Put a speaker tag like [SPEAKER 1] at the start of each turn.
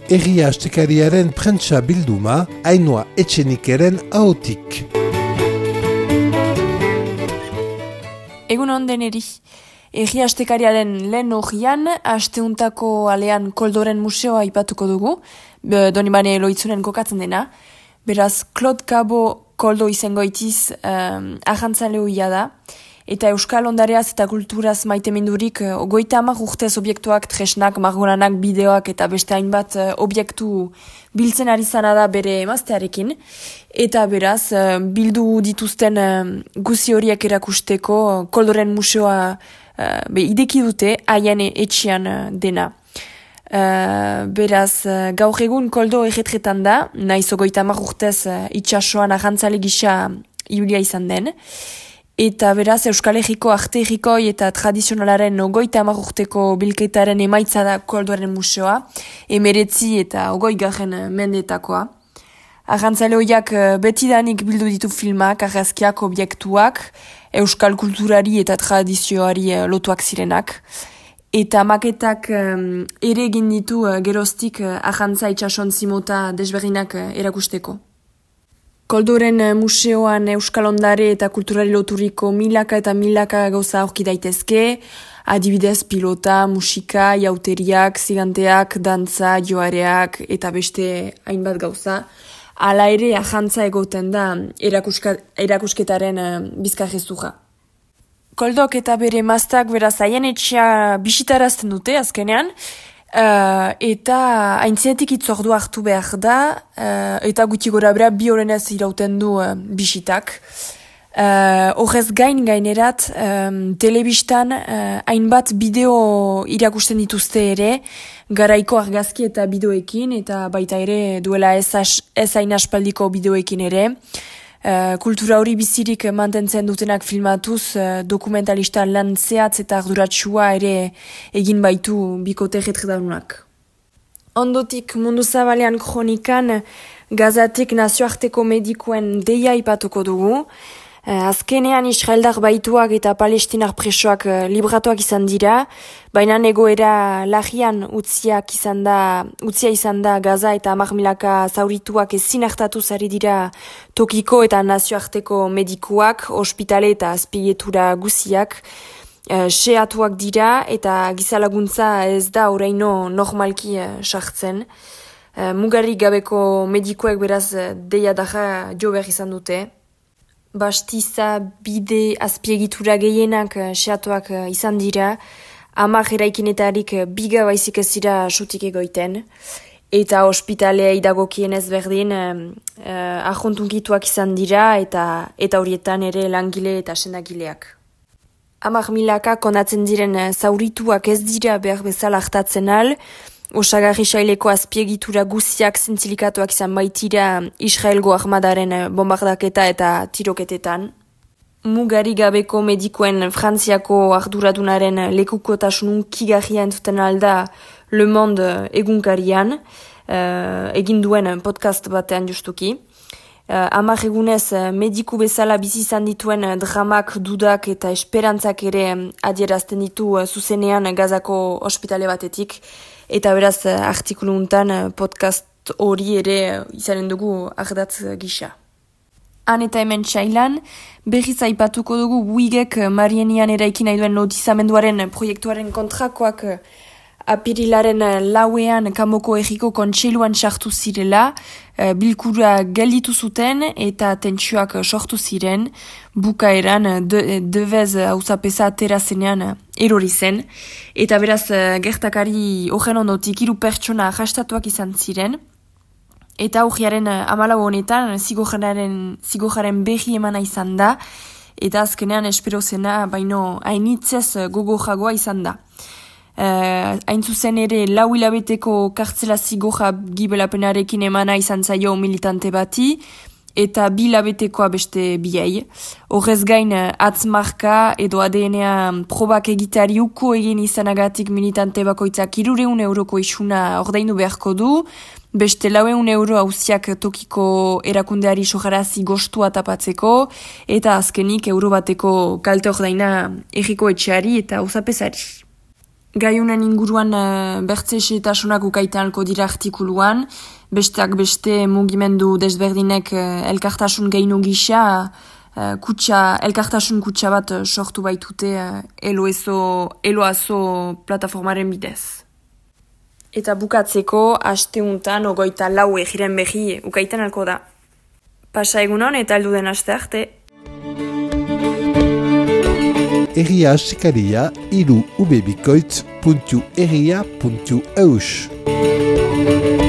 [SPEAKER 1] Herria Astekariaren prentsa bilduma, Ainhoa Etxenikeren ahotik.
[SPEAKER 2] Egun onden eri. Herria Astekariaren lehen horian, asteuntako alean Koldoren museoa aipatuko dugu, Donibane Loitzunen kokatzen dena. Beraz, Claude Cabo Koldo izango itiz ahantzaleuia da. Eta Euskal Ondareaz eta kulturaz maitemindurik 30 urtez obiektuak, tresnak, margolanak, bideoak eta beste hainbat obiektu biltzen ari zana da bere emaztearekin. Eta beraz, bildu dituzten guzi horiek erakusteko Koldoren museoa ideki dute haien etxean dena. Beraz, gaur egun Koldo erretretan da, nahiz 30 urtez itxasoan ahantzale gisa iulia izan den. Eta beraz, Euskal Herriko arte herrikoi eta tradizionalaren 30 urteko bilketaren emaitza da Koldoren museoa, 19 eta 20 mendetakoa. Ahantzale horiak betidanik bildu ditu filmak, argazkiak, obiektuak, euskal kulturari eta tradizioari lotuak zirenak. Eta maketak ere egin ditu geroztik ahantza itxasontzi mota desberdinak erakusteko. Koldoren museoan euskal ondare eta kulturari loturiko milaka eta milaka gauza aurki daitezke, adibidez pilota, musika, jauteriak, ziganteak, dantza, joareak eta beste hainbat gauza. Hala ere ahantza egoten da erakusketaren bizkarrezurra. Koldok eta bere emazteak beraz haien etxea bisitarazten dute azkenean, eta aintzinetik itzordu hartu behar da, eta gutxi gora bera 2 horrenez irauten du bisitak. Horrez gainerat, telebistan hainbat bideo irakusten dituzte ere, garaiko argazki eta bideoekin, eta baita ere duela ez hain aspaldiko bideoekin ere. Kultura hori bizirik mantentzen dutenak filmatuz, dokumentalista lan zehatz eta arduratsua ere egin baitu bikote erretredadunak. Ondotik mundu zabalean kronikan Gazatik nazioarteko medikuen deia ipatuko dugu. Azkenean Israeldar baituak eta Palestinar presoak libratuak izan dira, baina egoera larrian utzia izan da Gaza eta 10.000 zaurituak ezin hartatu zari dira tokiko eta nazioarteko medikuak, ospitale eta azpiegitura guziak, xehatuak dira eta gizalaguntza ez da oraino normalki sartzen. Mugarik gabeko medikuek beraz deia daja jo behar izan dute. Bastiza, bide, azpiegitura gehienak xeatuak izan dira, 10 eraikinetarik 2 baizik ez dira sutik egoiten, eta ospitalea idagokien ez berdin ahontunkituak izan dira, eta horietan ere langile eta sendagileak. 10.000 konatzen diren zaurituak ez dira behar bezala hartatzen al, osagarri saileko azpiegitura guziak zintzilikatuak izan baitira Israelgo armadaren bombardaketa eta tiroketetan. Mugari gabeko medikuen Frantziako arduradunaren lekukotasun unkigarria entzuten alda Le Monde egunkarian, egin duen podcast batean justuki. 10 egunez mediku bezala bizi izan dituen dramak, dudak eta esperantzak ere adierazten ditu zuzenean Gazako ospitale batetik. Eta beraz, artikulu untan podcast hori ere izanen dugu ardatz gisa. Han eta hemen txailan, berriz aipatuko dugu Buigek Marienian eraikin nahi duen notizamenduaren proiektuaren kontrakoak apirilaren 4 Kanboko Herriko Kontseiluan sartu zirela, bilkura gelditu zuten eta tentsioak sortu ziren, bukaeran Devez auzapeza atera zenean erori zen, eta beraz gertakari horren ondotik 3 pertsona arrastatuak izan ziren, eta urriaren 14 honetan zigorraren berri emana izan da, eta azkenean espero zena baino hainitzez gogojagoa izan da. Hain zuzen ere 4 hilabeteko kartzela zigorra gibelapenarekin emana izan zaio militante bati, eta 2 hilabetekoa beste biei. Horrez gain atzmarka edo ADN-a probak egiteari uko egin izanagatik militante bakoitzak 300 euroko isuna ordaindu beharko du, beste 400 euro auziak tokiko erakundeari sojarazi gostua tapatzeko, eta azkenik euro bateko kalte ordaina herriko etxeari eta auzapezari. Gaiunen inguruan bertze xetasunak ukaitan alko dira artikuluan, besteak beste mugimendu desberdinek elkartasun geinu gisa, elkartasun kutsa bat sortu baitute eloazo plataformaren bidez. Eta bukatzeko, asteuntan 24 egiren behi ukaitan alko da. Pasa egunon eta heldu den aste arte.
[SPEAKER 1] Herria Astekaria irubebikoitz.herria.eus